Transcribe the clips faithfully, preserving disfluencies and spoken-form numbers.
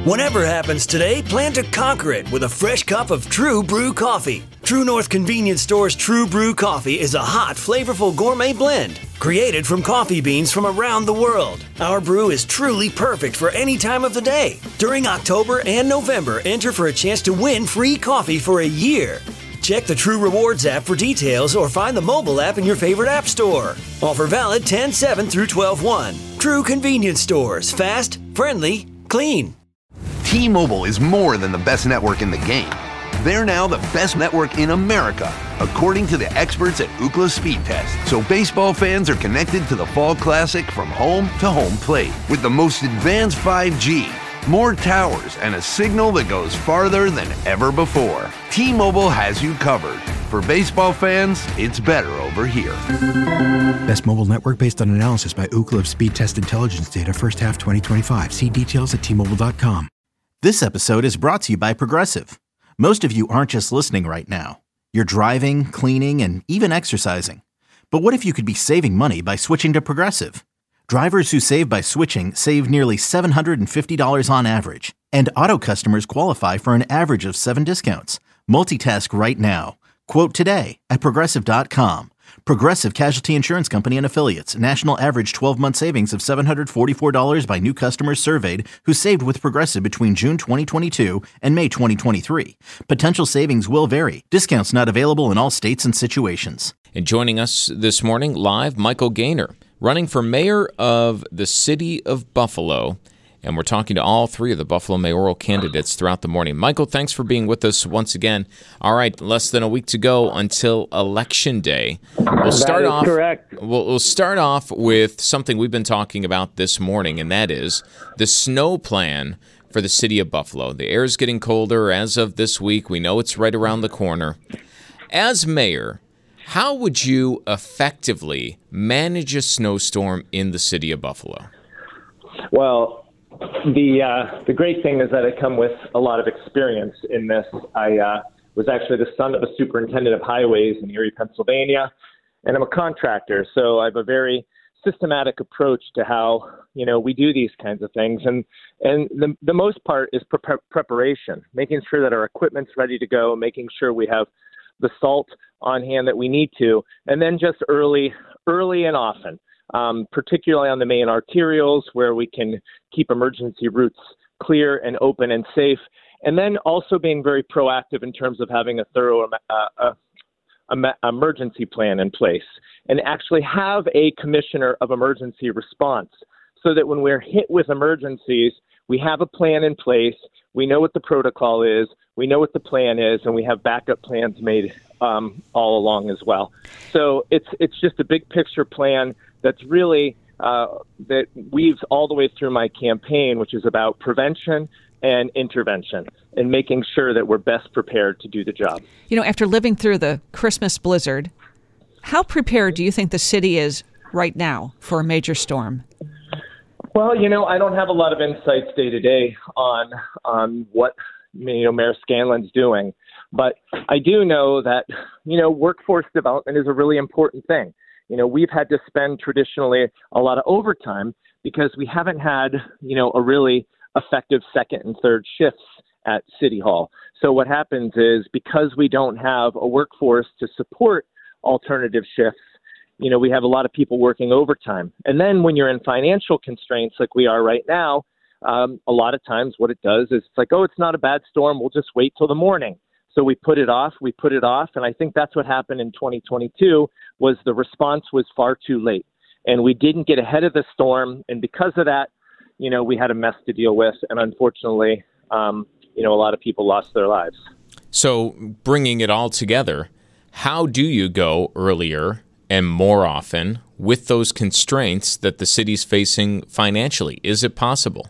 Whatever happens today, plan to conquer it with a fresh cup of True Brew coffee. True North Convenience Store's True Brew coffee is a hot, flavorful gourmet blend created from coffee beans from around the world. Our brew is truly perfect for any time of the day. During October and November, enter for a chance to win free coffee for a year. Check the True Rewards app for details or find the mobile app in your favorite app store. Offer valid ten seven through twelve one. True Convenience Stores. Fast, friendly, clean. T-Mobile is more than the best network in the game. They're now the best network in America, according to the experts at Ookla Speed Test. So baseball fans are connected to the Fall Classic from home to home plate with the most advanced five G, more towers, and a signal that goes farther than ever before. T-Mobile has you covered. For baseball fans, it's better over here. Best mobile network based on analysis by Ookla of Speed Test Intelligence data first half twenty twenty-five. See details at T Mobile dot com. This episode is brought to you by Progressive. Most of you aren't just listening right now. You're driving, cleaning, and even exercising. But what if you could be saving money by switching to Progressive? Drivers who save by switching save nearly seven hundred fifty dollars on average. And auto customers qualify for an average of seven discounts. Multitask right now. Quote today at Progressive dot com. Progressive Casualty Insurance Company and Affiliates. National average twelve-month savings of seven hundred forty-four dollars by new customers surveyed who saved with Progressive between June twenty twenty-two and May twenty twenty-three. Potential savings will vary. Discounts not available in all states and situations. And joining us this morning live, Michael Gaynor, running for mayor of the city of Buffalo. And we're talking to all three of the Buffalo mayoral candidates throughout the morning. Michael, thanks for being with us once again. All right, less than a week to go until Election Day. We'll start that is off. Correct. We'll, we'll start off with something we've been talking about this morning, and that is the snow plan for the city of Buffalo. The air is getting colder as of this week. We know it's right around the corner. As mayor, how would you effectively manage a snowstorm in the city of Buffalo? Well, the uh, the great thing is that I come with a lot of experience in this. I uh, was actually the son of a superintendent of highways in Erie, Pennsylvania, and I'm a contractor, so I have a very systematic approach to how, you know, we do these kinds of things. And and the the most part is pre- preparation, making sure that our equipment's ready to go, making sure we have the salt on hand that we need to, and then just early, early and often. Um, particularly on the main arterials where we can keep emergency routes clear and open and safe. And then also being very proactive in terms of having a thorough uh, uh, um, emergency plan in place and actually have a commissioner of emergency response so that when we're hit with emergencies, we have a plan in place. We know what the protocol is. We know what the plan is, and we have backup plans made um, all along as well. So it's it's just a big picture plan that's really uh, that weaves all the way through my campaign, which is about prevention and intervention and making sure that we're best prepared to do the job. You know, after living through the Christmas blizzard, how prepared do you think the city is right now for a major storm? Well, you know, I don't have a lot of insights day to day on on what you know Mayor Scanlon's doing, but I do know that you know workforce development is a really important thing. You know, we've had to spend traditionally a lot of overtime because we haven't had, you know, a really effective second and third shifts at City Hall. So what happens is because we don't have a workforce to support alternative shifts, you know, we have a lot of people working overtime. And then when you're in financial constraints like we are right now, um, a lot of times what it does is it's like, oh, it's not a bad storm. We'll just wait till the morning. So we put it off, we put it off, and I think that's what happened in twenty twenty-two was the response was far too late. And we didn't get ahead of the storm, and because of that, you know, we had a mess to deal with, and unfortunately, um, you know, a lot of people lost their lives. So bringing it all together, how do you go earlier and more often with those constraints that the city's facing financially? Is it possible?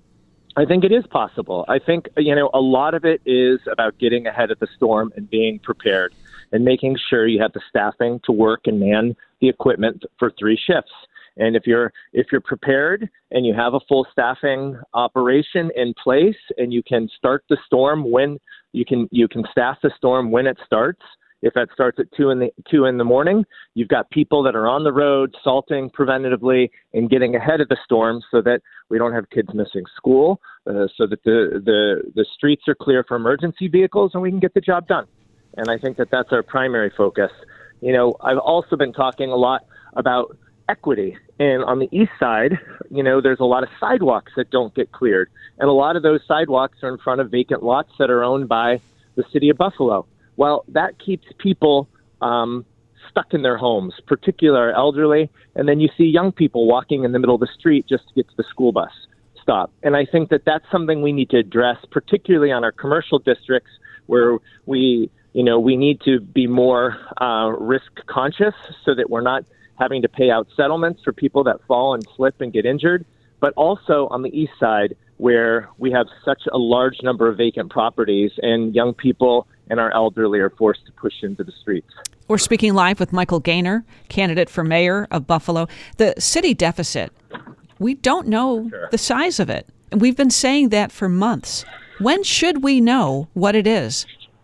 I think it is possible. I think, you know, a lot of it is about getting ahead of the storm and being prepared and making sure you have the staffing to work and man the equipment for three shifts. And if you're if you're prepared and you have a full staffing operation in place and you can start the storm when you can you can staff the storm when it starts If that starts at two in the two in the morning, you've got people that are on the road salting preventatively and getting ahead of the storm so that we don't have kids missing school, uh, so that the, the the streets are clear for emergency vehicles and we can get the job done. And I think that that's our primary focus. You know, I've also been talking a lot about equity. And on the east side, you know, there's a lot of sidewalks that don't get cleared. And a lot of those sidewalks are in front of vacant lots that are owned by the city of Buffalo. Well, that keeps people um, stuck in their homes, particularly elderly. And then you see young people walking in the middle of the street just to get to the school bus stop. And I think that that's something we need to address, particularly on our commercial districts where we, you know, we need to be more uh, risk conscious so that we're not having to pay out settlements for people that fall and slip and get injured, but also on the east side where we have such a large number of vacant properties and young people and our elderly are forced to push into the streets. We're speaking live with Michael Gaynor, candidate for mayor of Buffalo. The city deficit, we don't know sure. the size of it. And we've been saying that for months. When should we know what it is?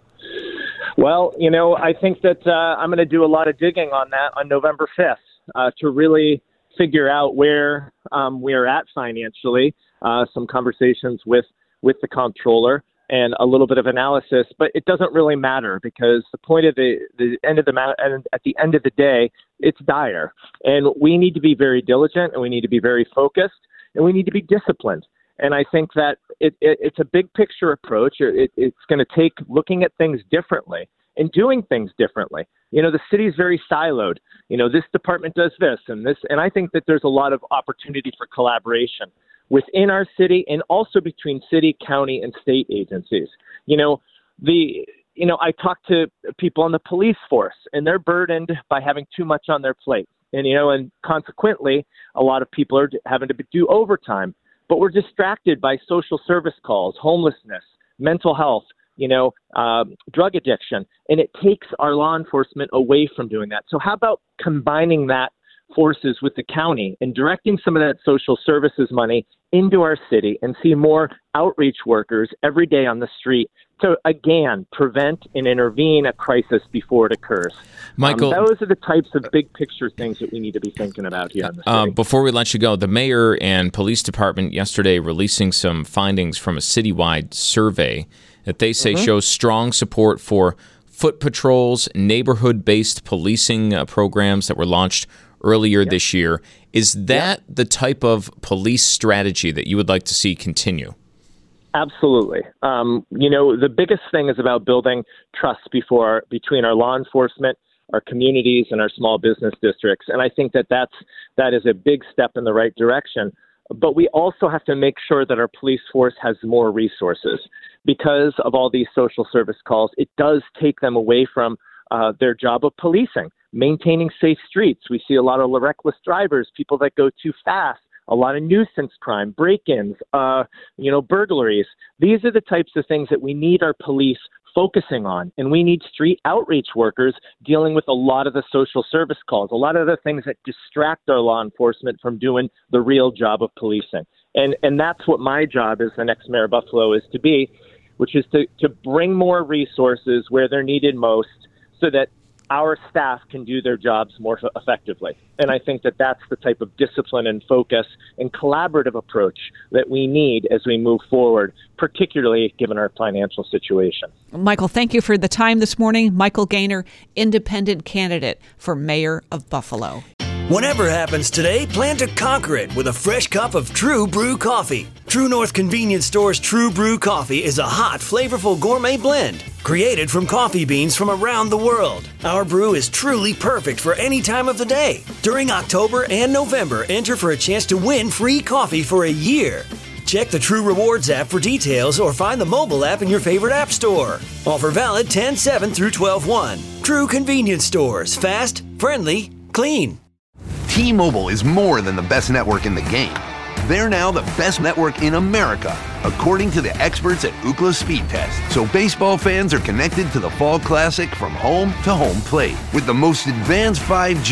Well, you know, I think that uh, I'm going to do a lot of digging on that on November fifth uh, to really figure out where um, we're at financially, uh, some conversations with, with the comptroller and a little bit of analysis. But it doesn't really matter because the point of the, the end of the ma- at the end of the day, it's dire. And we need to be very diligent and we need to be very focused and we need to be disciplined. And I think that it, it, it's a big picture approach. It, it's going to take looking at things differently and doing things differently. You know, the city is very siloed. You know, this department does this and this. And I think that there's a lot of opportunity for collaboration within our city and also between city, county, and state agencies. You know, the you know, I talk to people on the police force and they're burdened by having too much on their plate. And, you know, and consequently, a lot of people are having to do overtime. But we're distracted by social service calls, homelessness, mental health, you know, um, drug addiction, and it takes our law enforcement away from doing that. So how about combining that forces with the county and directing some of that social services money into our city and see more outreach workers every day on the street to, again, prevent and intervene a crisis before it occurs. Michael, um, those are the types of big picture things that we need to be thinking about here in the city. Uh, before we let you go, the mayor and police department yesterday releasing some findings from a citywide survey that they say mm-hmm. shows strong support for foot patrols, neighborhood-based policing uh, programs that were launched earlier yep. this year. Is that yep. the type of police strategy that you would like to see continue? Absolutely. Um, you know, the biggest thing is about building trust before between our law enforcement, our communities, and our small business districts. And I think that that's, that is a big step in the right direction. But we also have to make sure that our police force has more resources. Because of all these social service calls, it does take them away from uh, their job of policing, maintaining safe streets. We see a lot of reckless drivers, people that go too fast, a lot of nuisance crime, break-ins, uh, you know, burglaries. These are the types of things that we need our police focusing on. And we need street outreach workers dealing with a lot of the social service calls, a lot of the things that distract our law enforcement from doing the real job of policing. And and that's what my job as the next mayor of Buffalo is to be, which is to, to bring more resources where they're needed most so that our staff can do their jobs more effectively. And I think that that's the type of discipline and focus and collaborative approach that we need as we move forward, particularly given our financial situation. Michael, thank you for the time this morning. Michael Gaynor, independent candidate for mayor of Buffalo. Whatever happens today, plan to conquer it with a fresh cup of True Brew coffee. True North Convenience Store's True Brew coffee is a hot, flavorful gourmet blend created from coffee beans from around the world. Our brew is truly perfect for any time of the day. During October and November, enter for a chance to win free coffee for a year. Check the True Rewards app for details or find the mobile app in your favorite app store. Offer valid ten seven through twelve one. True Convenience Stores. Fast, friendly, clean. T-Mobile is more than the best network in the game. They're now the best network in America, according to the experts at Ookla Speed Test. So baseball fans are connected to the Fall Classic from home to home plate. With the most advanced five G,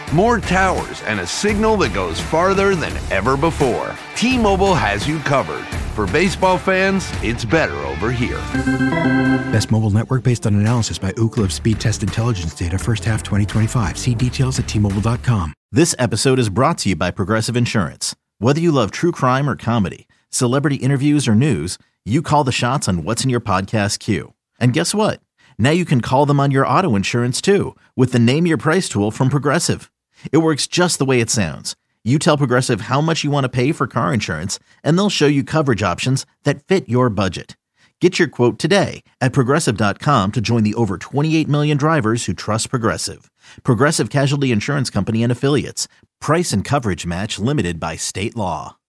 more towers, and a signal that goes farther than ever before. T-Mobile has you covered. For baseball fans, it's better over here. Best mobile network based on analysis by Ookla of Speed Test Intelligence data first half twenty twenty-five. See details at T Mobile dot com. This episode is brought to you by Progressive Insurance. Whether you love true crime or comedy, celebrity interviews or news, you call the shots on what's in your podcast queue. And guess what? Now you can call them on your auto insurance too with the Name Your Price tool from Progressive. It works just the way it sounds. You tell Progressive how much you want to pay for car insurance, and they'll show you coverage options that fit your budget. Get your quote today at Progressive dot com to join the over twenty-eight million drivers who trust Progressive. Progressive Casualty Insurance Company and Affiliates. Price and coverage match limited by state law.